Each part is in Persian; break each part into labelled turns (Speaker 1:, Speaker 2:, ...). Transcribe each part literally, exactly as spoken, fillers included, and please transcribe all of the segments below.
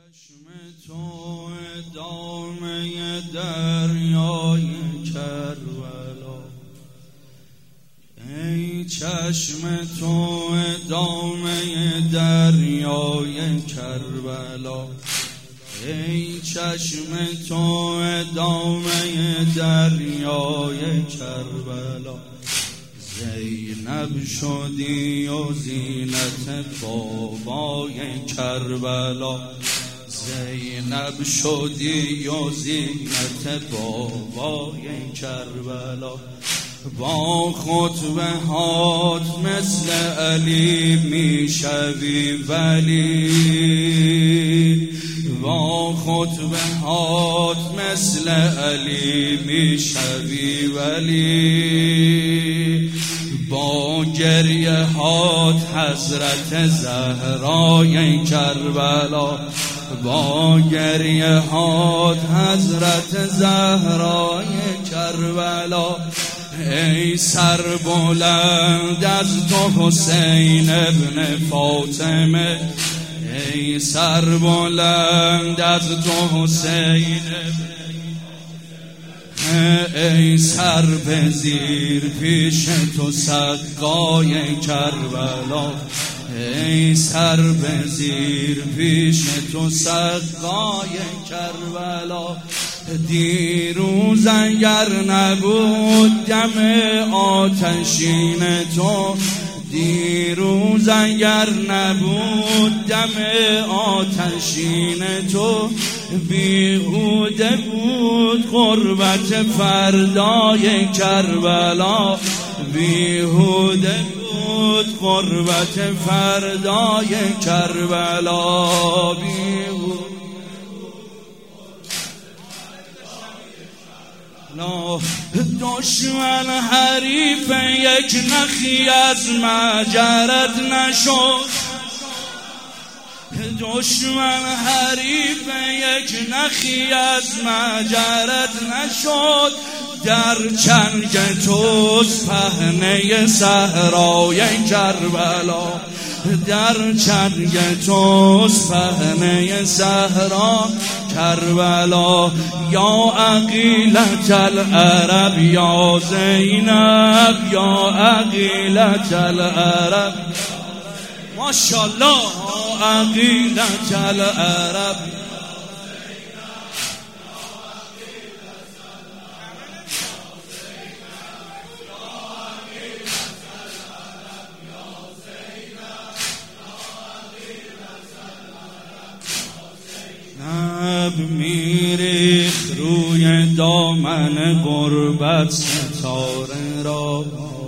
Speaker 1: چشم تو ادامه دریای کربلا، ای چشم تو ادامه دریای کربلا، ای چشم تو ادامه دریای کربلا. زینب شدی و زینت بابای کربلا، زینب شدی و زینت بابای کربلا. با خطبه هات مثل علی میشوی ولی، با خطبه هات مثل علی میشوی ولی، با گریه هات حضرت زهرای کربلا، با گریه هات حضرت زهرای کربلا. ای سر بلند از تو حسین ابن فاطمه، ای سر بلند از تو حسین ابن، ای سر بزیر پیش تو سقای کربلا، ای سر بزیر پیش تو سقای کربلا. دیروز اگر نبود دم آتشین تو، دیروز اگر نبود دم آتشین تو، بیهوده بود قربت فردای کربلا، بیهوده بود قربت فردای کربلا، بیهوده دشمن حریف یک نخی از مجرد نشد، دشمن حریف یک نخی از مجرد نشد. در چنگ توست پهنه صحرای کربلا، در چنگ توست پهنه صحرا کربلا. یا عقیلة العرب یا زینب، یا عقیلة العرب ماشاءالله، یا عقیلة العرب. میریخت روی دامن غربت ستاره را،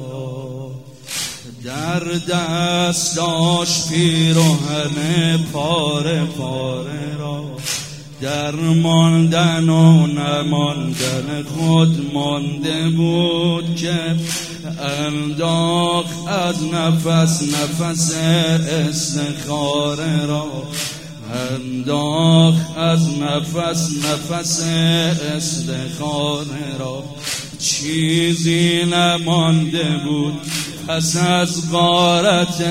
Speaker 1: در دست داشت پیراهن پاره پاره را. در ماندن و نماندن خود مانده بود که انداخت از نفس نفس استخاره را، انداخت از نفس نفس استخاره را. چیزی نمانده بود پس از غارت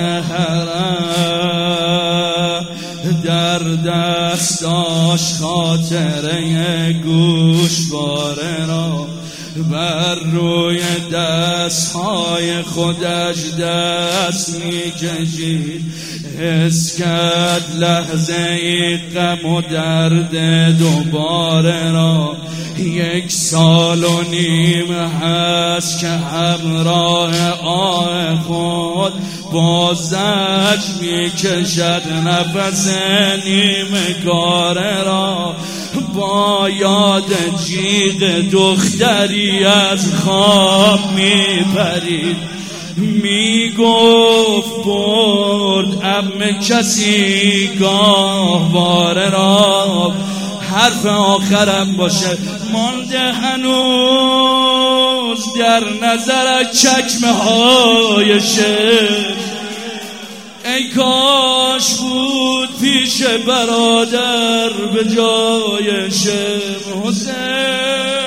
Speaker 1: حرم، در دست داشت خاطره گوشواره را. بر روی دستهای خودش دست می کشید، حس کرد لحظه ای غم و درد دوباره را. یک سال و نیم هست که همراه آه خود با زج می کشد نفس نیمگاره را. با یاد جیغ دختری از خواب می پرید، می گفت برد عمه کسی گاهواره را. حرف آخرم باشه مانده هنوز در نظرت چکمه های شعر. ای کاش بود پیش برادر به جای شعر حسین.